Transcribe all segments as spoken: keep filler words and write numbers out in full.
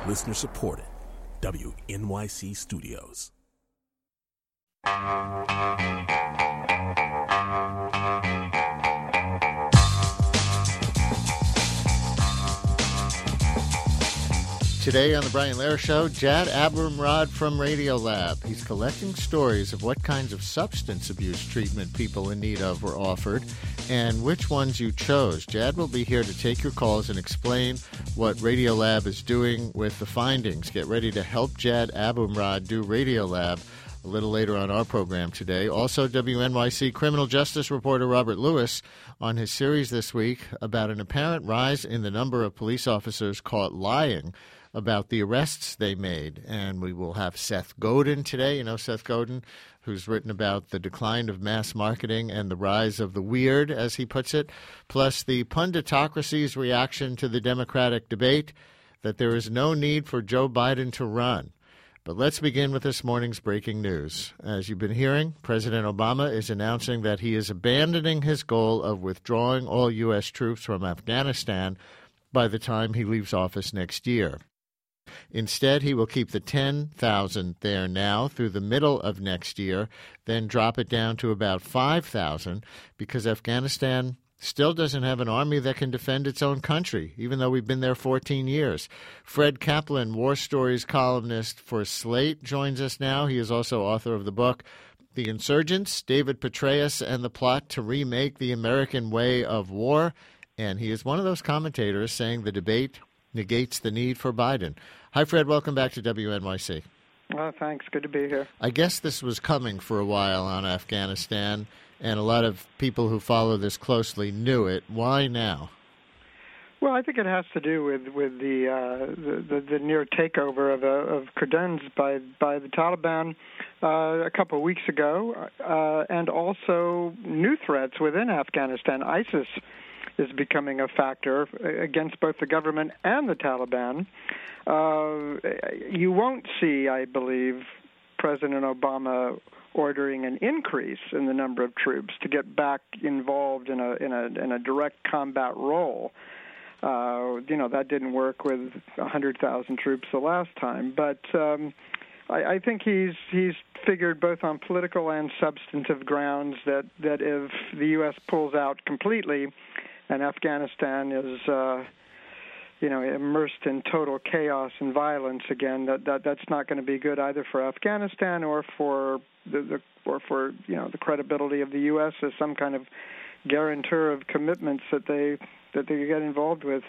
Listener supported. W N Y C Studios. Today on the Brian Lehrer Show, Jad Abumrad from Radiolab. He's collecting stories of what kinds of substance abuse treatment people in need of were offered and which ones you chose. Jad will be here to take your calls and explain what Radiolab is doing with the findings. Get ready to help Jad Abumrad do Radiolab a little later on our program today. Also, W N Y C criminal justice reporter Robert Lewis on his series this week about an apparent rise in the number of police officers caught lying about the arrests they made. And we will have Seth Godin today. You know Seth Godin, who's written about the decline of mass marketing and the rise of the weird, as he puts it, plus the punditocracy's reaction to the Democratic debate that there is no need for Joe Biden to run. But let's begin with this morning's breaking news. As you've been hearing, President Obama is announcing that he is abandoning his goal of withdrawing all U S troops from Afghanistan by the time he leaves office next year. Instead, he will keep the ten thousand there now through the middle of next year, then drop it down to about five thousand because Afghanistan still doesn't have an army that can defend its own country, even though we've been there fourteen years. Fred Kaplan, War Stories columnist for Slate, joins us now. He is also author of the book, The Insurgents, David Petraeus and the Plot to Remake the American Way of War. And he is one of those commentators saying the debate negates the need for Biden. Hi, Fred. Welcome back to W N Y C. Well, thanks. Good to be here. I guess this was coming for a while on Afghanistan, and a lot of people who follow this closely knew it. Why now? Well, I think it has to do with with the uh, the, the, the near takeover of uh, of Credenz by by the Taliban uh, a couple of weeks ago, uh, and also new threats within Afghanistan. ISIS is becoming a factor against both the government and the Taliban. Uh, you won't see, I believe, President Obama ordering an increase in the number of troops to get back involved in a in a in a direct combat role. Uh, you know, that didn't work with one hundred thousand troops the last time. But um, I, I think he's he's figured both on political and substantive grounds that, that if the U S pulls out completely and Afghanistan is, uh, you know, immersed in total chaos and violence again, that, that that's not going to be good either for Afghanistan or for the, the or for you know the credibility of the U S as some kind of guarantor of commitments that they that they get involved with.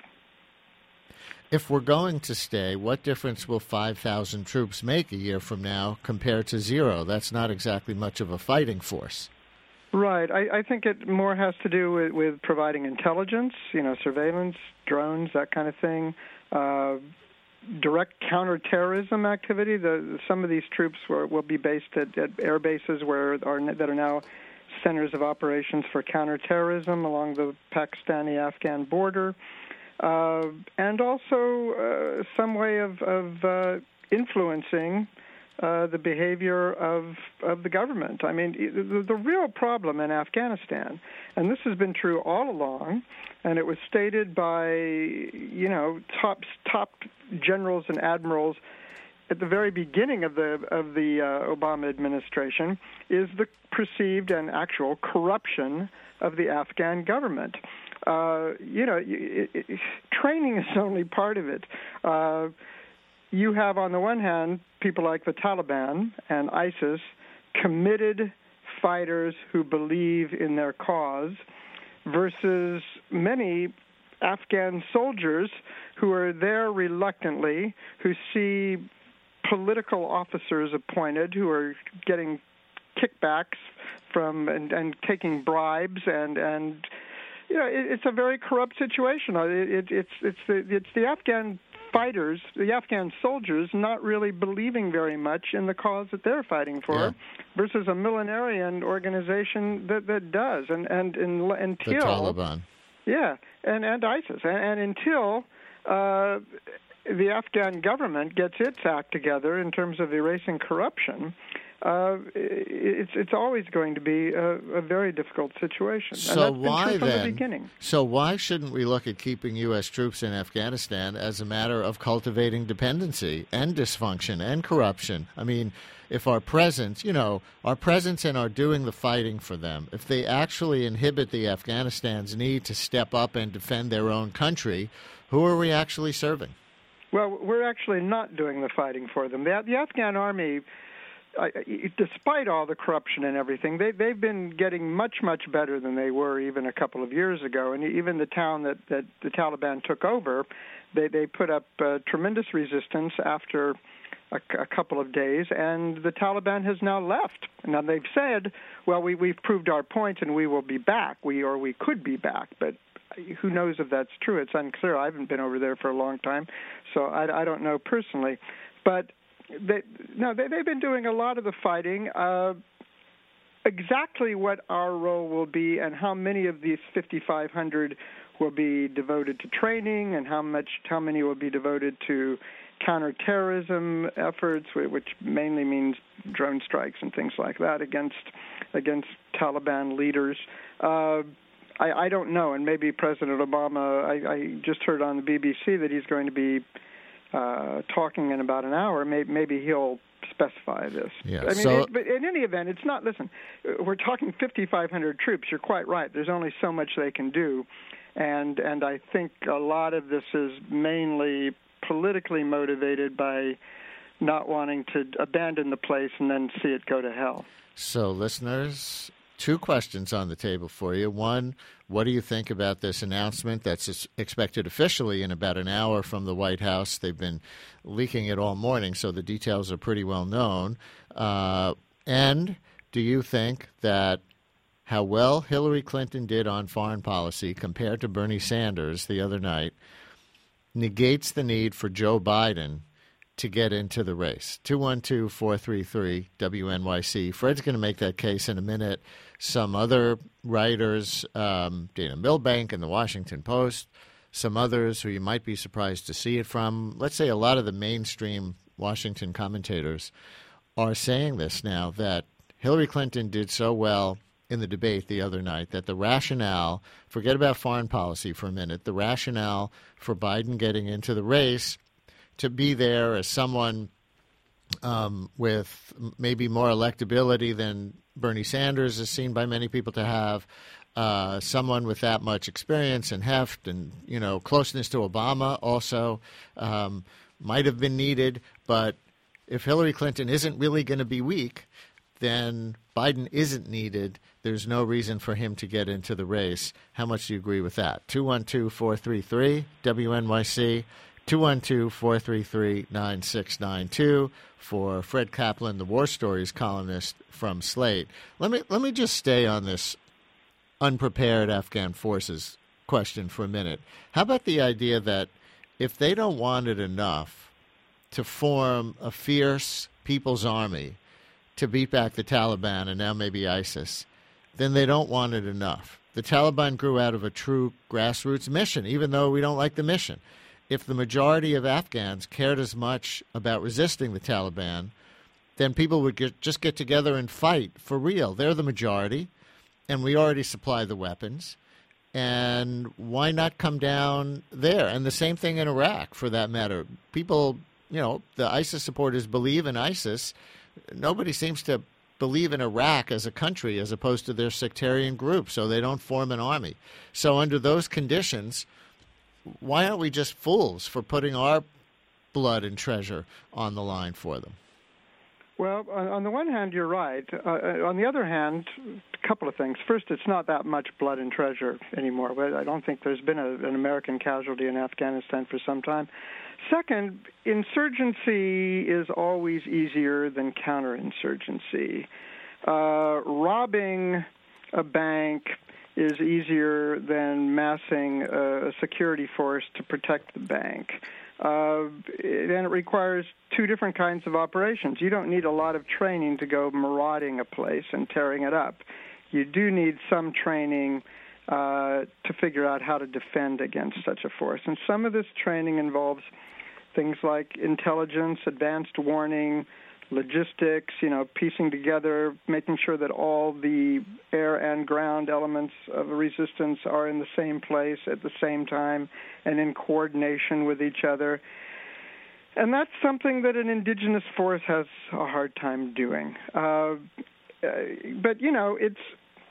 If we're going to stay, what difference will five thousand troops make a year from now compared to zero? That's not exactly much of a fighting force. Right. I, I think it more has to do with, with providing intelligence, you know, surveillance, drones, that kind of thing, uh, direct counterterrorism activity. The, some of these troops will, will be based at, at air bases where are that are now centers of operations for counterterrorism along the Pakistani-Afghan border, uh, and also uh, some way of, of uh, influencing Uh, the behavior of of the government. I mean, the, the real problem in Afghanistan, and this has been true all along, and it was stated by, you know, top top generals and admirals at the very beginning of the of the uh, Obama administration, is the perceived and actual corruption of the Afghan government. Uh, you know, it, it, training is only part of it. Uh, You have, on the one hand, people like the Taliban and ISIS, committed fighters who believe in their cause, versus many Afghan soldiers who are there reluctantly, who see political officers appointed who are getting kickbacks from and, and taking bribes, and and you know it, it's a very corrupt situation. It, it, it's it's the it's the Afghan fighters, the Afghan soldiers, not really believing very much in the cause that they're fighting for, yeah. versus a millenarian organization that, that does. And and in, until the Taliban, yeah, and and ISIS, and, and until uh, the Afghan government gets its act together in terms of erasing corruption, uh, it's it's always going to be a, a very difficult situation. So and that's why been true from then? the beginning. So why shouldn't we look at keeping U S troops in Afghanistan as a matter of cultivating dependency and dysfunction and corruption? I mean, if our presence, you know, our presence and our doing the fighting for them, if they actually inhibit the Afghanistan's need to step up and defend their own country, who are we actually serving? Well, we're actually not doing the fighting for them. The, the Afghan army, uh, despite all the corruption and everything, they, they've been getting much, much better than they were even a couple of years ago. And even the town that, that the Taliban took over, they, they put up uh, tremendous resistance after a, a couple of days, and the Taliban has now left. Now, they've said, well, we, we've proved our point and we will be back, we or we could be back, but who knows if that's true? It's unclear. I haven't been over there for a long time, so I, I don't know personally. But they, no, they, they've been doing a lot of the fighting. Uh, exactly what our role will be and how many of these fifty-five hundred will be devoted to training and how much, how many will be devoted to counterterrorism efforts, which mainly means drone strikes and things like that against against Taliban leaders. Uh, I, I don't know, and maybe President Obama, I, I just heard on the B B C that he's going to be uh, talking in about an hour. Maybe, maybe he'll specify this. Yeah, I mean, so, it, but in any event, it's not, listen, we're talking fifty-five hundred troops. You're quite right. There's only so much they can do, and and I think a lot of this is mainly politically motivated by not wanting to abandon the place and then see it go to hell. So, listeners, two questions on the table for you. One, what do you think about this announcement that's expected officially in about an hour from the White House? They've been leaking it all morning, so the details are pretty well known. Uh, and do you think that how well Hillary Clinton did on foreign policy compared to Bernie Sanders the other night negates the need for Joe Biden to get into the race? two one two, four three three, W N Y C. Fred's going to make that case in a minute. Some other writers, um, Dana Milbank in the Washington Post, some others who you might be surprised to see it from, let's say a lot of the mainstream Washington commentators are saying this now, that Hillary Clinton did so well in the debate the other night that the rationale, forget about foreign policy for a minute, the rationale for Biden getting into the race to be there as someone um, with maybe more electability than Bernie Sanders is seen by many people to have, uh, someone with that much experience and heft and, you know, closeness to Obama also um, might have been needed. But if Hillary Clinton isn't really going to be weak, then Biden isn't needed. There's no reason for him to get into the race. How much do you agree with that? two one two, four three three, W N Y C, two one two, four three three, nine six nine two for Fred Kaplan, the War Stories columnist from Slate. Let me let me just stay on this unprepared Afghan forces question for a minute. How about the idea that if they don't want it enough to form a fierce people's army to beat back the Taliban and now maybe ISIS, then they don't want it enough. The Taliban grew out of a true grassroots mission, even though we don't like the mission. If the majority of Afghans cared as much about resisting the Taliban, then people would get, just get together and fight for real. They're the majority, and we already supply the weapons. And why not come down there? And the same thing in Iraq, for that matter. People, you know, the ISIS supporters believe in ISIS. Nobody seems to believe in Iraq as a country as opposed to their sectarian group, so they don't form an army. So under those conditions, why aren't we just fools for putting our blood and treasure on the line for them? Well, on the one hand, you're right. Uh, on the other hand, a couple of things. First, it's not that much blood and treasure anymore. I don't think there's been a, an American casualty in Afghanistan for some time. Second, insurgency is always easier than counterinsurgency. Uh, robbing a bank is easier than massing a security force to protect the bank. Uh, and it requires two different kinds of operations. You don't need a lot of training to go marauding a place and tearing it up. You do need some training uh, to figure out how to defend against such a force. And some of this training involves things like intelligence, advanced warning, logistics, you know, piecing together, making sure that all the air and ground elements of resistance are in the same place at the same time and in coordination with each other. And that's something that an indigenous force has a hard time doing. Uh, but, you know, it's,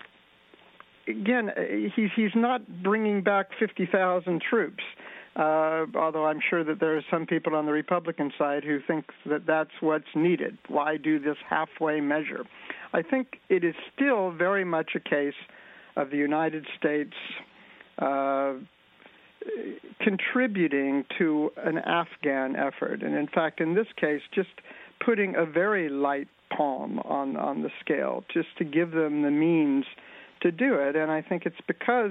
again, he's, he's not bringing back fifty thousand troops. Uh, although I'm sure that there are some people on the Republican side who think that that's what's needed. Why do this halfway measure? I think it is still very much a case of the United States uh, contributing to an Afghan effort. And in fact, in this case, just putting a very light palm on, on the scale, just to give them the means to do it. And I think it's because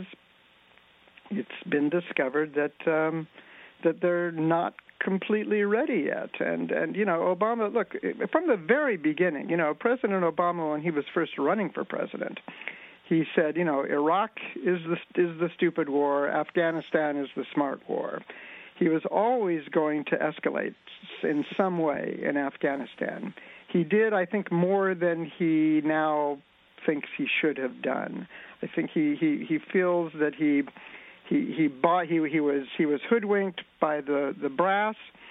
it's been discovered that um, that they're not completely ready yet. And, and, you know, Obama, look, from the very beginning, you know, President Obama, when he was first running for president, he said, you know, Iraq is the, is the stupid war, Afghanistan is the smart war. He was always going to escalate in some way in Afghanistan. He did, I think, more than he now thinks he should have done. I think he, he, he feels that he... He he bought he he was he was hoodwinked by the, the brass,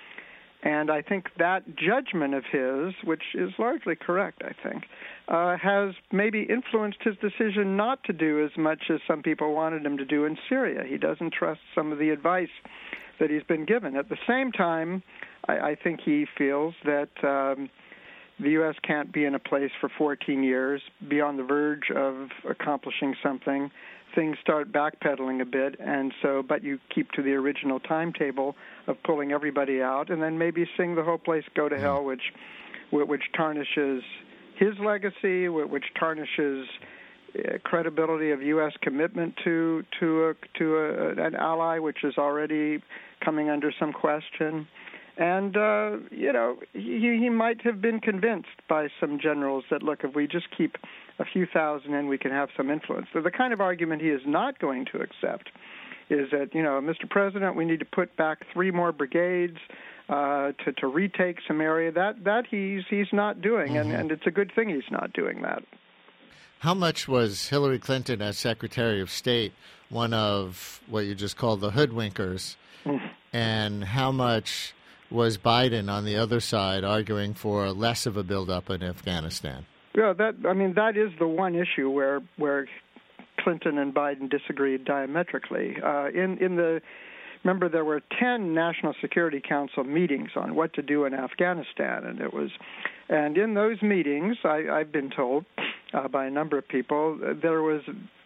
and I think that judgment of his, which is largely correct, I think, uh, has maybe influenced his decision not to do as much as some people wanted him to do in Syria. He doesn't trust some of the advice that he's been given. At the same time, I, I think he feels that um, the U S can't be in a place for fourteen years, be on the verge of accomplishing something. Things start backpedaling a bit, and so, but you keep to the original timetable of pulling everybody out, and then maybe seeing the whole place go to hell, which, which tarnishes his legacy, which tarnishes credibility of U S commitment to to a, to a, an ally, which is already coming under some question. And, uh, you know, he, he might have been convinced by some generals that, look, if we just keep a few thousand in, we can have some influence. So the kind of argument he is not going to accept is that, you know, Mister President, we need to put back three more brigades uh, to, to retake some area. That that he's he's not doing, mm-hmm. and, and it's a good thing he's not doing that. How much was Hillary Clinton as Secretary of State one of what you just called the hoodwinkers, mm-hmm. and how much was Biden on the other side arguing for less of a buildup in Afghanistan? Yeah, that I mean that is the one issue where where Clinton and Biden disagreed diametrically. Uh, in in the remember there were ten National Security Council meetings on what to do in Afghanistan, and it was, and in those meetings, I, I've been told uh, by a number of people, there was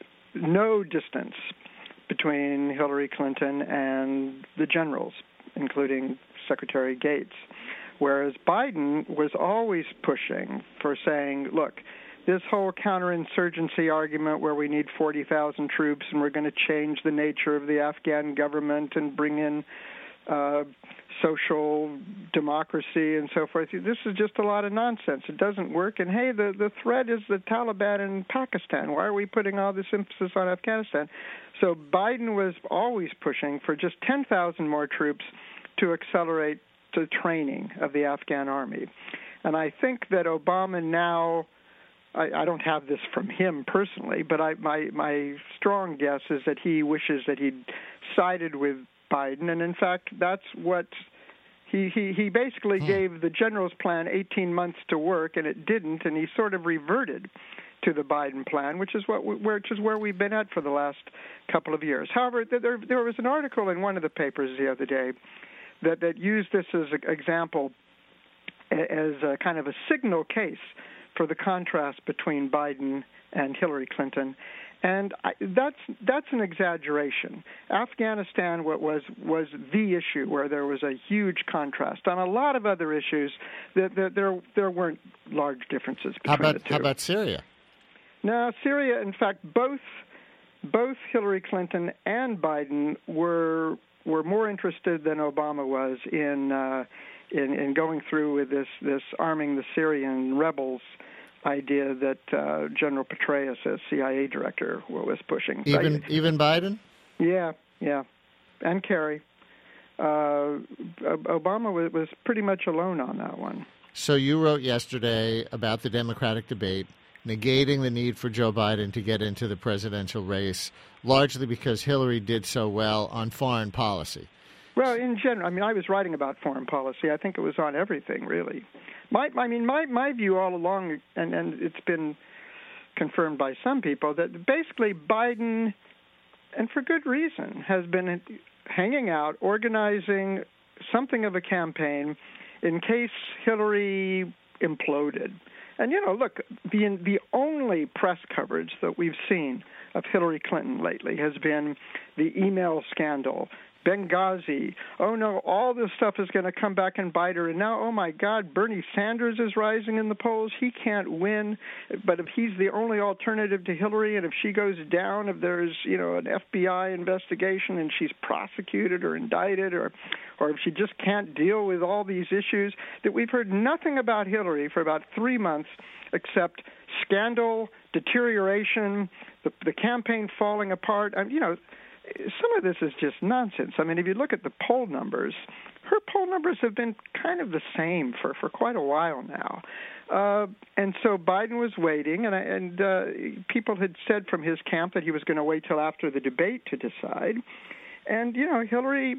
no distance between Hillary Clinton and the generals, including Secretary Gates, whereas Biden was always pushing for saying, look, this whole counterinsurgency argument where we need forty thousand troops and we're going to change the nature of the Afghan government and bring in uh, social democracy and so forth, this is just a lot of nonsense. It doesn't work. And, hey, the, the threat is the Taliban in Pakistan. Why are we putting all this emphasis on Afghanistan? So Biden was always pushing for just ten thousand more troops to accelerate the training of the Afghan army. And I think that Obama now, I, I don't have this from him personally, but I, my, my strong guess is that he wishes that he'd sided with Biden. And in fact, that's what he, he, he basically hmm. gave the general's plan eighteen months to work, and it didn't, and he sort of reverted to the Biden plan, which is what we, which is where we've been at for the last couple of years. However, there, there was an article in one of the papers the other day that, that used this as an example, as a kind of a signal case for the contrast between Biden and Hillary Clinton. And I, that's that's an exaggeration. Afghanistan was was the issue where there was a huge contrast. On a lot of other issues, that there, there there weren't large differences between how about, the two. How about Syria? Now, Syria, in fact, both both Hillary Clinton and Biden were were more interested than Obama was in uh, in, in going through with this, this arming the Syrian rebels idea that uh, General Petraeus, as C I A director, was pushing. Even but, even Biden? Yeah, yeah, and Kerry. Uh, Obama was, was pretty much alone on that one. So you wrote yesterday about the Democratic debate, negating the need for Joe Biden to get into the presidential race, largely because Hillary did so well on foreign policy. Well, in general, I mean, I was writing about foreign policy. I think it was on everything, really. My, I mean, my, my view all along, and, and it's been confirmed by some people, that basically Biden, and for good reason, has been hanging out, organizing something of a campaign in case Hillary imploded. And, you know, look, the the only press coverage that we've seen of Hillary Clinton lately has been the email scandal, Benghazi. Oh, no, all this stuff is going to come back and bite her. And now, oh, my God, Bernie Sanders is rising in the polls. He can't win. But if he's the only alternative to Hillary, and if she goes down, if there's, you know, an F B I investigation and she's prosecuted or indicted, or or if she just can't deal with all these issues, that we've heard nothing about Hillary for about three months except scandal, deterioration, the, the campaign falling apart. I mean, you know, some of this is just nonsense. I mean, if you look at the poll numbers, her poll numbers have been kind of the same for, for quite a while now. Uh, and so Biden was waiting, and, and uh, people had said from his camp that he was going to wait till after the debate to decide. And, you know, Hillary,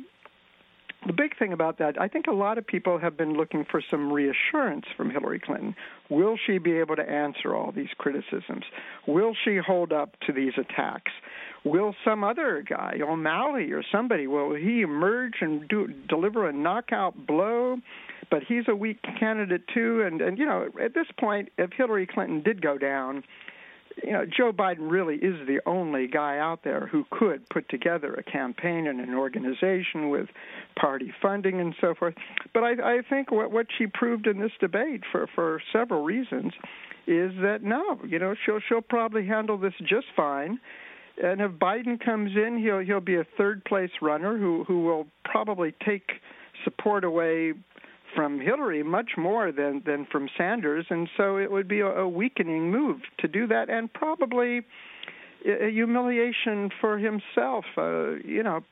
the big thing about that, I think a lot of people have been looking for some reassurance from Hillary Clinton. Will she be able to answer all these criticisms? Will she hold up to these attacks? Will some other guy, O'Malley or somebody, will he emerge and do, deliver a knockout blow? But he's a weak candidate, too. And, and, you know, at this point, if Hillary Clinton did go down, you know, Joe Biden really is the only guy out there who could put together a campaign and an organization with party funding and so forth. But I, I think what, what she proved in this debate, for, for several reasons, is that, no, you know, she'll, she'll probably handle this just fine. And if Biden comes in, he'll he'll be a third-place runner who, who will probably take support away from Hillary much more than, than from Sanders. And so it would be a, a weakening move to do that, and probably a humiliation for himself. Uh, you know,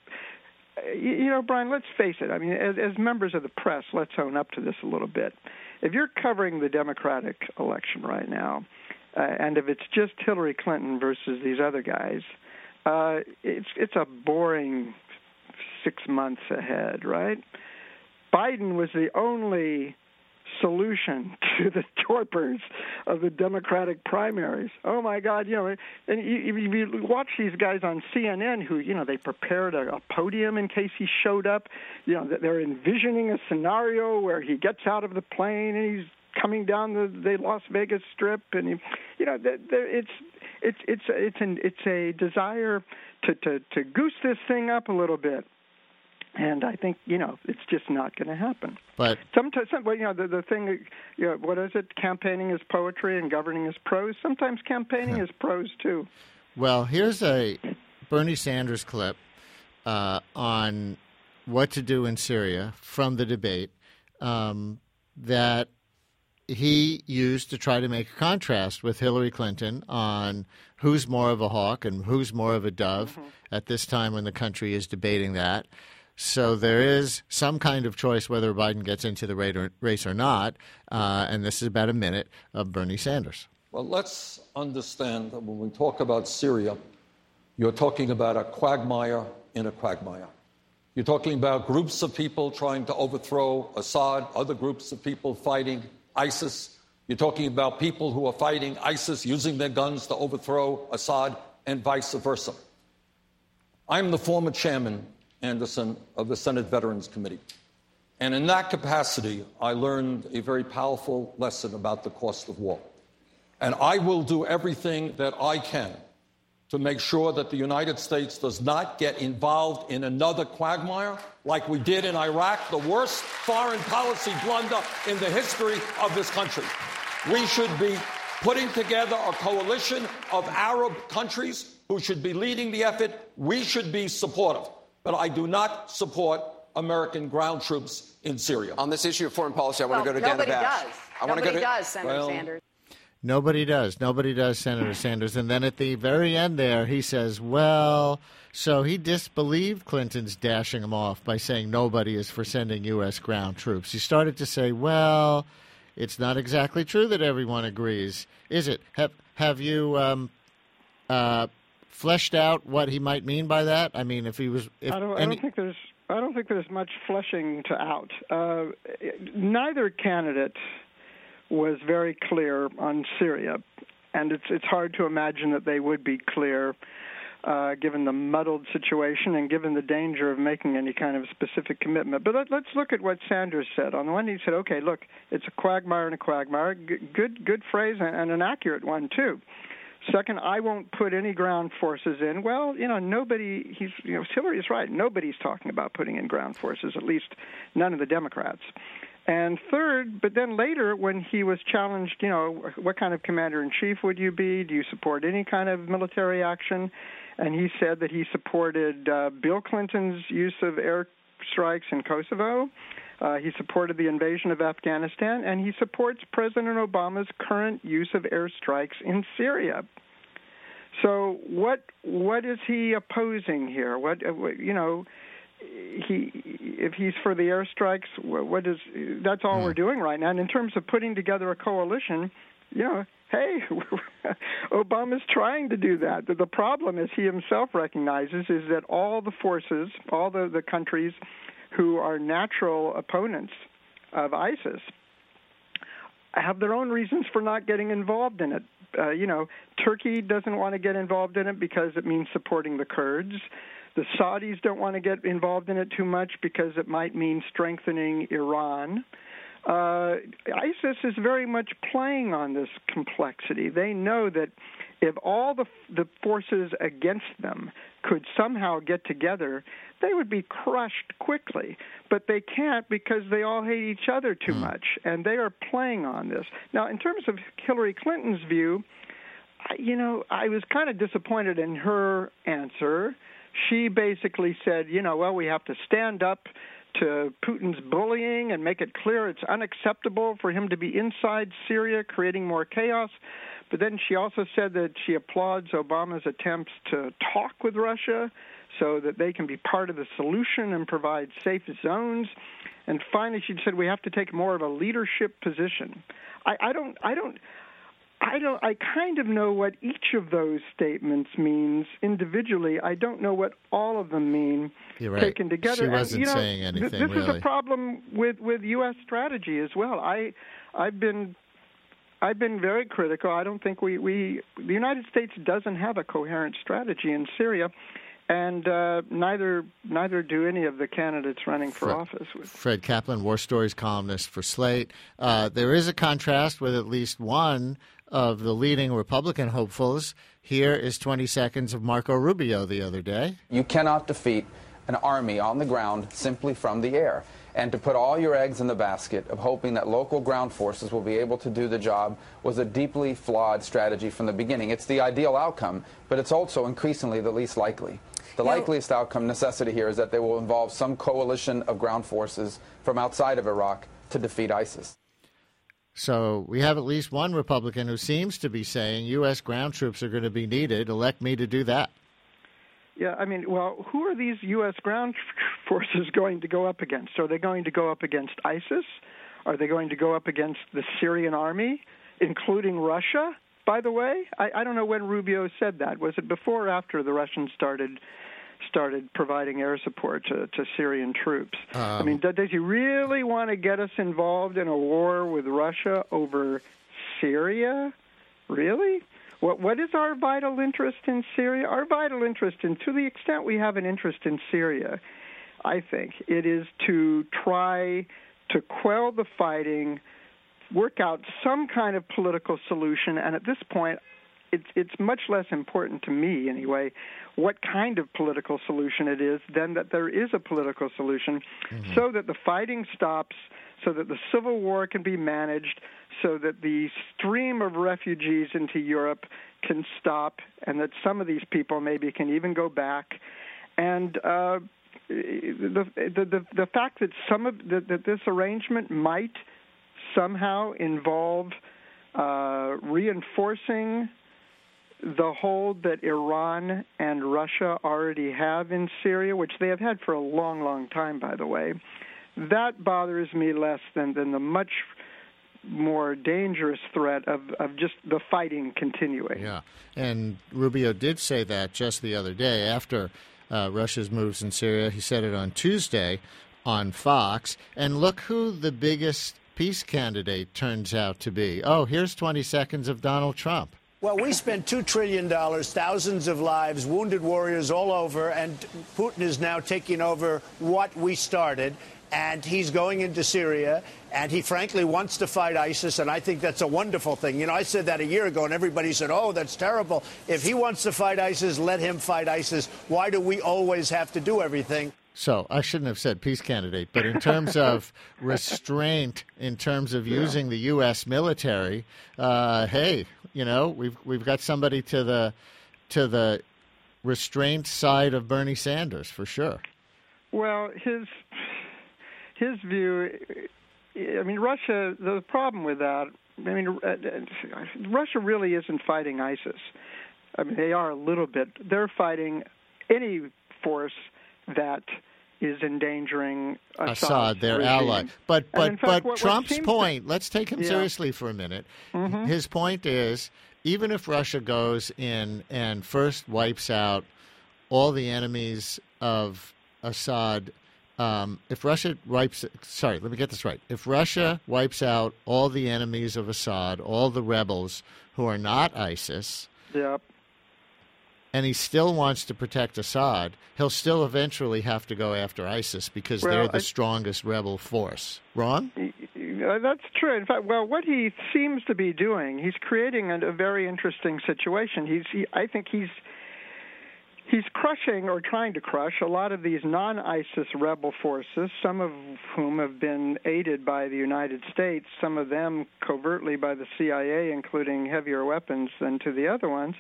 you, you know, Brian, let's face it. I mean, as, as members of the press, let's own up to this a little bit. If you're covering the Democratic election right now, Uh, and if it's just Hillary Clinton versus these other guys, uh, it's it's a boring six months ahead, right? Biden was the only solution to the torpors of the Democratic primaries. Oh, my God, you know, and you, you watch these guys on C N N who, you know, they prepared a, a podium in case he showed up. You know, they're envisioning a scenario where he gets out of the plane and he's coming down the, the Las Vegas Strip, and you, you know, the, the, it's it's it's it's an it's a desire to, to, to goose this thing up a little bit, and I think, you know, it's just not going to happen. But sometimes, some, well, you know, the the thing, you know, what is it? Campaigning is poetry, and governing is prose. Sometimes campaigning is prose too. Well, here's a Bernie Sanders clip uh, on what to do in Syria from the debate um, that he used to try to make a contrast with Hillary Clinton on who's more of a hawk and who's more of a dove mm-hmm. at this time when the country is debating that. So there is some kind of choice whether Biden gets into the race or not, uh, and this is about a minute of Bernie Sanders. Well, let's understand that when we talk about Syria, you're talking about a quagmire in a quagmire. You're talking about groups of people trying to overthrow Assad, other groups of people fighting ISIS. You're talking about people who are fighting ISIS using their guns to overthrow Assad, and vice versa. I'm the former chairman, Anderson, of the Senate Veterans Committee. And in that capacity, I learned a very powerful lesson about the cost of war. And I will do everything that I can to make sure that the United States does not get involved in another quagmire like we did in Iraq, the worst foreign policy blunder in the history of this country. We should be putting together a coalition of Arab countries who should be leading the effort. We should be supportive. But I do not support American ground troops in Syria. On this issue of foreign policy, I want well, to go to nobody Dana Bash. Does. I want nobody to go to, does, Senator well, Sanders. Nobody does. Nobody does, Senator Sanders. And then at the very end there, he says, well, so he disbelieved Clinton's dashing him off by saying nobody is for sending U S ground troops. He started to say, well, it's not exactly true that everyone agrees, is it? Have have you um, uh, fleshed out what he might mean by that? I mean, if he was, if I don't, I any... don't think there's, I don't think there's much fleshing to out. Uh, neither candidate was very clear on Syria, and it's it's hard to imagine that they would be clear. Uh, given the muddled situation and given the danger of making any kind of specific commitment. But let, let's look at what Sanders said. On the one hand, he said, okay, look, it's a quagmire and a quagmire. G- good good phrase and, and an accurate one, too. Second, I won't put any ground forces in. Well, you know, nobody, he's, you know, Hillary is right. Nobody's talking about putting in ground forces, at least none of the Democrats. And third, but then later when he was challenged, you know, what kind of commander-in-chief would you be? Do you support any kind of military action? And he said that he supported uh, Bill Clinton's use of airstrikes in Kosovo. Uh, he supported the invasion of Afghanistan, and he supports President Obama's current use of airstrikes in Syria. So what what is he opposing here? What, you know, he if he's for the airstrikes, what is that's all mm. we're doing right now. And in terms of putting together a coalition, you know, hey, Obama's trying to do that. The problem, as he himself recognizes, is that all the forces, all the, the countries who are natural opponents of ISIS have their own reasons for not getting involved in it. Uh, you know, Turkey doesn't want to get involved in it because it means supporting the Kurds. The Saudis don't want to get involved in it too much because it might mean strengthening Iran. Uh, ISIS is very much playing on this complexity. They know that if all the the forces against them could somehow get together, they would be crushed quickly. But they can't because they all hate each other too mm. much, and they are playing on this. Now, in terms of Hillary Clinton's view, you know, I was kind of disappointed in her answer. She basically said, you know, well, we have to stand up to Putin's bullying and make it clear it's unacceptable for him to be inside Syria, creating more chaos. But then she also said that she applauds Obama's attempts to talk with Russia so that they can be part of the solution and provide safe zones. And finally, she said we have to take more of a leadership position. I, I don't, I don't, I don't. I kind of know what each of those statements means individually. I don't know what all of them mean You're right. taken together. She wasn't and, you know, saying anything. Th- this really. is a problem with, with U S strategy as well. I, I've been, I've been very critical. I don't think we, we the United States doesn't have a coherent strategy in Syria. And uh, neither neither do any of the candidates running for Fred, office. Fred Kaplan, War Stories columnist for Slate. Uh, there is a contrast with at least one of the leading Republican hopefuls. Here is twenty seconds of Marco Rubio the other day. You cannot defeat an army on the ground simply from the air. And to put all your eggs in the basket of hoping that local ground forces will be able to do the job was a deeply flawed strategy from the beginning. It's the ideal outcome, but it's also increasingly the least likely. The likeliest outcome necessity here is that they will involve some coalition of ground forces from outside of Iraq to defeat ISIS. So we have at least one Republican who seems to be saying U S ground troops are going to be needed. Elect me to do that. Yeah, I mean, well, who are these U S ground forces going to go up against? Are they going to go up against ISIS? Are they going to go up against the Syrian army, including Russia, by the way? I, I don't know when Rubio said that. Was it before or after the Russians started started providing air support to, to Syrian troops? Um, I mean, does he really want to get us involved in a war with Russia over Syria? Really? What What is our vital interest in Syria? Our vital interest, in, to the extent we have an interest in Syria, I think, it is to try to quell the fighting, work out some kind of political solution, and at this point, it's it's much less important to me, anyway, what kind of political solution it is than that there is a political solution mm-hmm. so that the fighting stops, so that the civil war can be managed, so that the stream of refugees into Europe can stop, and that some of these people maybe can even go back. And uh, the, the the the fact that some of the, that this arrangement might somehow involve uh, reinforcing the hold that Iran and Russia already have in Syria, which they have had for a long, long time, by the way, that bothers me less than, than the much more dangerous threat of, of just the fighting continuing. Yeah, and Rubio did say that just the other day after uh, Russia's moves in Syria. He said it on Tuesday on Fox. And look who the biggest peace candidate turns out to be. Oh, here's twenty seconds of Donald Trump. Well, we spent two trillion dollars, thousands of lives, wounded warriors all over, and Putin is now taking over what we started, and he's going into Syria, and he frankly wants to fight ISIS, and I think that's a wonderful thing. You know, I said that a year ago, and everybody said, oh, that's terrible. If he wants to fight ISIS, let him fight ISIS. Why do we always have to do everything? So I shouldn't have said peace candidate, but in terms of restraint, in terms of using the U S military, uh, hey, you know, we've we've got somebody to the to the restraint side of Bernie Sanders for sure. Well, his his view, I mean, Russia. The problem with that, I mean, Russia really isn't fighting ISIS. I mean, they are a little bit. They're fighting any force that is endangering Assad's Assad, their regime. ally. But but fact, but what, Trump's what point, to, let's take him yeah. seriously for a minute. Mm-hmm. His point is, even if Russia goes in and first wipes out all the enemies of Assad, um, if Russia wipes, sorry, let me get this right. If Russia wipes out all the enemies of Assad, all the rebels who are not ISIS, Yep. and he still wants to protect Assad, he'll still eventually have to go after ISIS because Well, they're the I- strongest rebel force. Wrong? Uh, that's true. In fact, well, what he seems to be doing, he's creating a, a very interesting situation. He's, he, I think he's he's crushing or trying to crush a lot of these non-ISIS rebel forces, some of whom have been aided by the United States, some of them covertly by the C I A, including heavier weapons than to the other ones,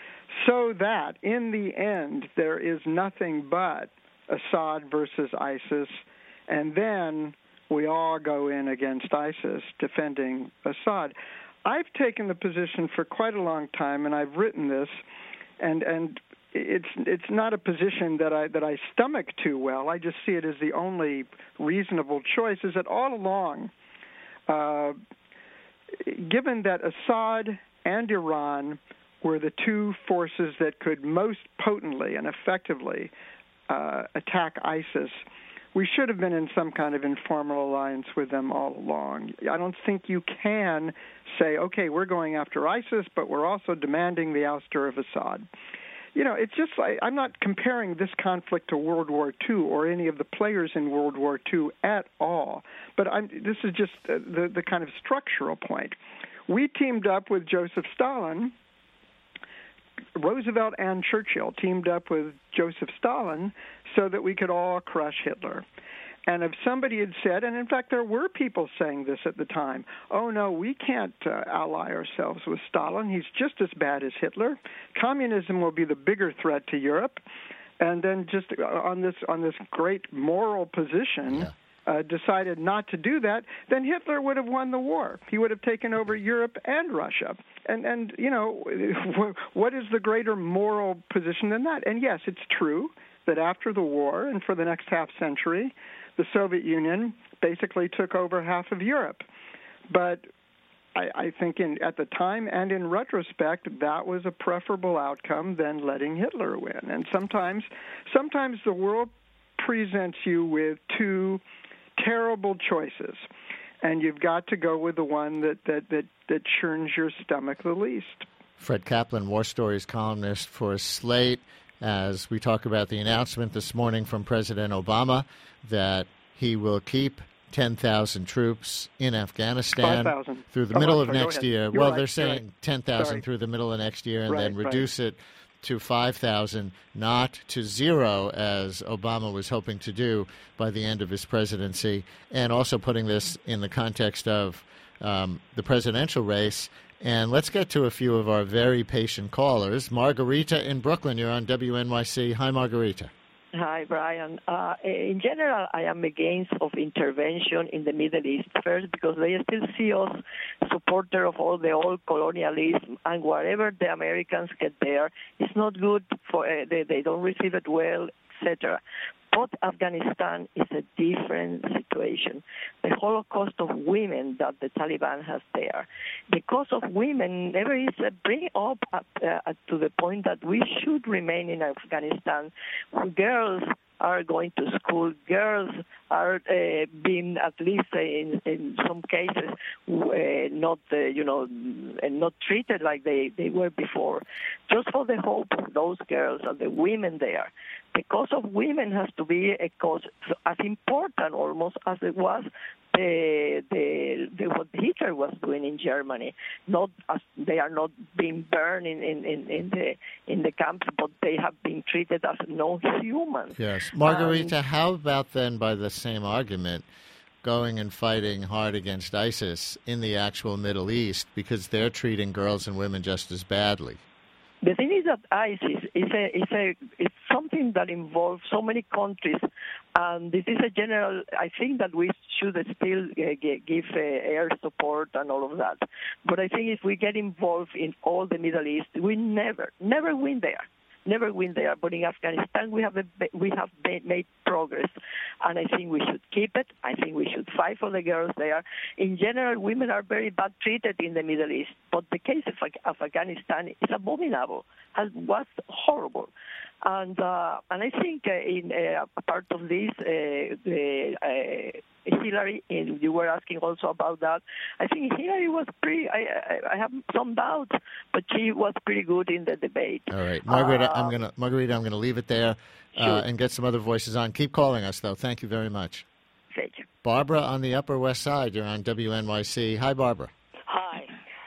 so that in the end there is nothing but Assad versus ISIS, and then we all go in against ISIS defending Assad. I've taken the position for quite a long time, and I've written this, and and it's it's not a position that I that I stomach too well. I just see it as the only reasonable choice. Is that all along, uh, given that Assad and Iran were the two forces that could most potently and effectively uh, attack ISIS, we should have been in some kind of informal alliance with them all along. I don't think you can say, okay, we're going after ISIS, but we're also demanding the ouster of Assad. You know, it's just like, I'm not comparing this conflict to World War Two or any of the players in World War Two at all, but I'm, this is just the, the kind of structural point. We teamed up with Joseph Stalin. Roosevelt and Churchill teamed up with Joseph Stalin so that we could all crush Hitler. And if somebody had said, and in fact there were people saying this at the time, oh no, we can't uh, ally ourselves with Stalin. He's just as bad as Hitler. Communism will be the bigger threat to Europe. And then just on this on this great moral position, yeah. uh, decided not to do that, then Hitler would have won the war. He would have taken over Europe and Russia. And, and you know, what is the greater moral position than that? And yes, it's true that after the war and for the next half century, the Soviet Union basically took over half of Europe. But I, I think in, at the time and in retrospect, that was a preferable outcome than letting Hitler win. And sometimes, sometimes the world presents you with two terrible choices, and you've got to go with the one that, that, that, that churns your stomach the least. Fred Kaplan, War Stories columnist for Slate, as we talk about the announcement this morning from President Obama that he will keep ten thousand troops in Afghanistan five thousand through the oh, middle I'm of sorry, next go ahead. year. You're well, right, they're saying right. ten thousand Sorry. through the middle of next year and Right, then right. reduce it to five thousand, not to zero, as Obama was hoping to do by the end of his presidency, and also putting this in the context of um, the presidential race. And let's get to a few of our very patient callers. Margarita in Brooklyn, you're on W N Y C. Hi, Margarita. Hi, Brian. Uh, in general, I am against of intervention in the Middle East, first because they still see us supporter of all the old colonialism, and whatever the Americans get there, it's not good for, uh, they, they don't receive it well cetera. But Afghanistan is a different situation. The Holocaust of women that the Taliban has there, the cause of women never is uh, bring up uh, uh, to the point that we should remain in Afghanistan. Girls are going to school. Girls are uh, being, at least uh, in, in some cases, uh, not uh, you know, not treated like they, they were before. Just for the hope of those girls and the women there. The cause of women has to be a cause as important almost as it was the, the, the what Hitler was doing in Germany. Not as they are not being burned in, in, in, in the in the camps, but they have been treated as non-human. Yes, Margarita. Um, how about then, by the same argument, going and fighting hard against ISIS in the actual Middle East because they're treating girls and women just as badly? The thing is that ISIS is a is a it's something that involves so many countries, and this is a general. I think that we should still uh, give uh, air support and all of that. But I think if we get involved in all the Middle East, we never never win there. Never win there, but in Afghanistan we have a, we have made progress, and I think we should keep it. I think we should fight for the girls there. In general, women are very bad treated in the Middle East, but the case of, of Afghanistan is abominable, has, was horrible. And uh, and I think uh, in uh, a part of this, uh, the, uh, Hillary, and you were asking also about that. I think Hillary was pretty. I, I, I have some doubts, but she was pretty good in the debate. All right, Margarita, uh, I'm gonna Margarita, I'm gonna leave it there uh, sure. and get some other voices on. Keep calling us though. Thank you very much. Thank you. Barbara on the Upper West Side. You're on W N Y C. Hi, Barbara. Hi.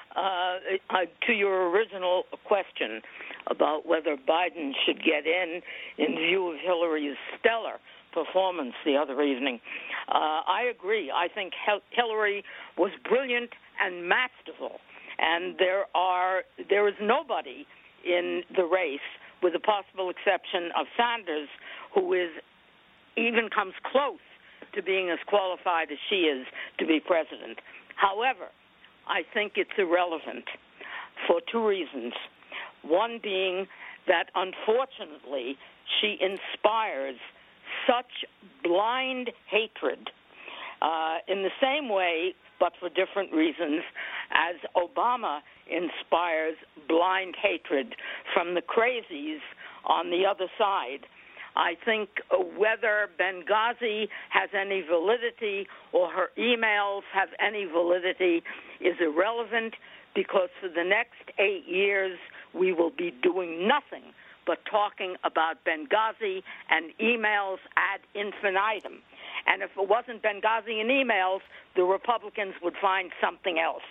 Uh, uh, to your original question about whether Biden should get in in view of Hillary's stellar performance the other evening, uh, I agree. I think Hillary was brilliant and masterful, and there are there is nobody in the race, with the possible exception of Sanders, who is even comes close to being as qualified as she is to be president. However, I think it's irrelevant for two reasons. One being that, unfortunately, she inspires such blind hatred uh, in the same way, but for different reasons, as Obama inspires blind hatred from the crazies on the other side. I think whether Benghazi has any validity or her emails have any validity is irrelevant, because for the next eight years we will be doing nothing but talking about Benghazi and emails ad infinitum. And if it wasn't Benghazi and emails, the Republicans would find something else.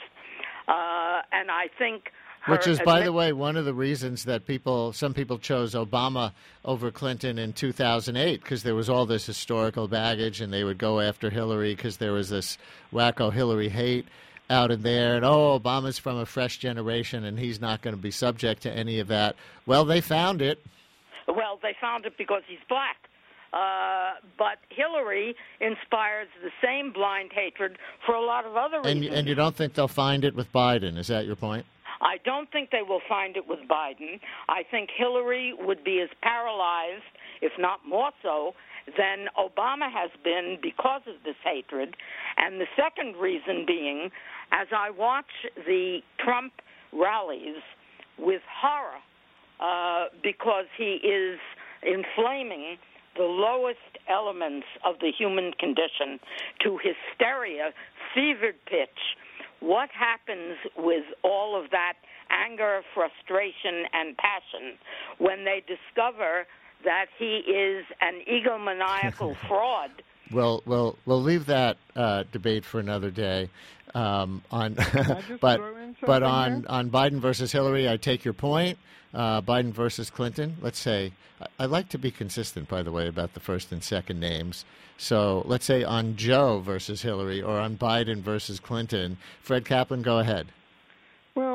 Uh, and I think... Which is, by the way, one of the reasons that people, some people chose Obama over Clinton in two thousand eight, because there was all this historical baggage, and they would go after Hillary because there was this wacko Hillary hate out in there, and, oh, Obama's from a fresh generation, and he's not going to be subject to any of that. Well, they found it. Well, they found it because he's black. Uh, but Hillary inspires the same blind hatred for a lot of other reasons. And, and you don't think they'll find it with Biden? Is that your point? I don't think they will find it with Biden. I think Hillary would be as paralyzed, if not more so, than Obama has been because of this hatred. And the second reason being, as I watch the Trump rallies with horror, uh, because he is inflaming the lowest elements of the human condition to hysteria, fevered pitch. What happens with all of that anger, frustration, and passion when they discover that he is an egomaniacal fraud? Well, well, we'll leave that uh, debate for another day. Um, on, but but on, on Biden versus Hillary, I take your point. Uh, Biden versus Clinton. Let's say I, I like to be consistent, by the way, about the first and second names. So let's say on Joe versus Hillary, or on Biden versus Clinton. Fred Kaplan, go ahead. Well,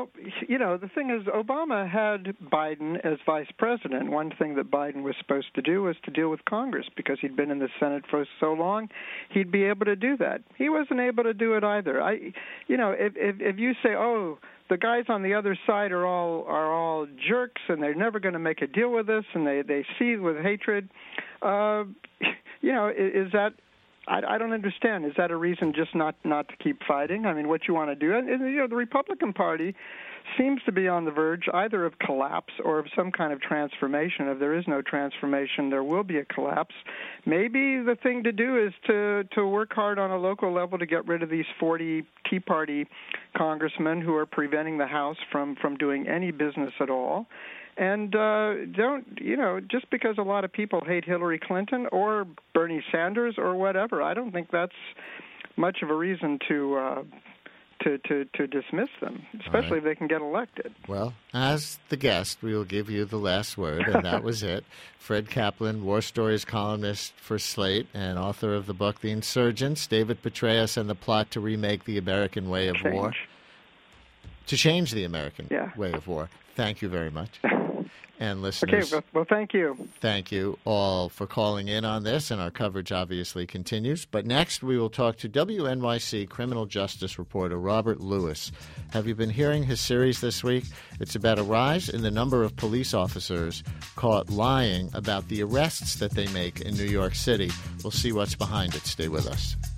you know, the thing is, Obama had Biden as vice president. One thing that Biden was supposed to do was to deal with Congress because he'd been in the Senate for so long. He'd be able to do that. He wasn't able to do it either. I, you know, if if, if you say, oh, the guys on the other side are all are all jerks and they're never going to make a deal with us and they they seethe with hatred, uh, you know, is, is that? I, I don't understand. Is that a reason just not, not to keep fighting? I mean, what you want to do? And, and, you know, the Republican Party seems to be on the verge either of collapse or of some kind of transformation. If there is no transformation, there will be a collapse. Maybe the thing to do is to, to work hard on a local level to get rid of these forty Tea Party congressmen who are preventing the House from, from doing any business at all. And uh, don't, you know, just because a lot of people hate Hillary Clinton or Bernie Sanders or whatever, I don't think that's much of a reason to uh, to, to, to dismiss them, especially right. if they can get elected. Well, as the guest, we will give you the last word, and that was it. Fred Kaplan, War Stories columnist for Slate and author of the book The Insurgents, David Petraeus and the Plot to Remake the American Way of Change. War. To change the American yeah. way of war. Thank you very much. And listeners, okay, well, well, thank you. Thank you all for calling in on this, and our coverage obviously continues. But next, we will talk to W N Y C criminal justice reporter Robert Lewis. Have you been hearing his series this week? It's about a rise in the number of police officers caught lying about the arrests that they make in New York City. We'll see what's behind it. Stay with us.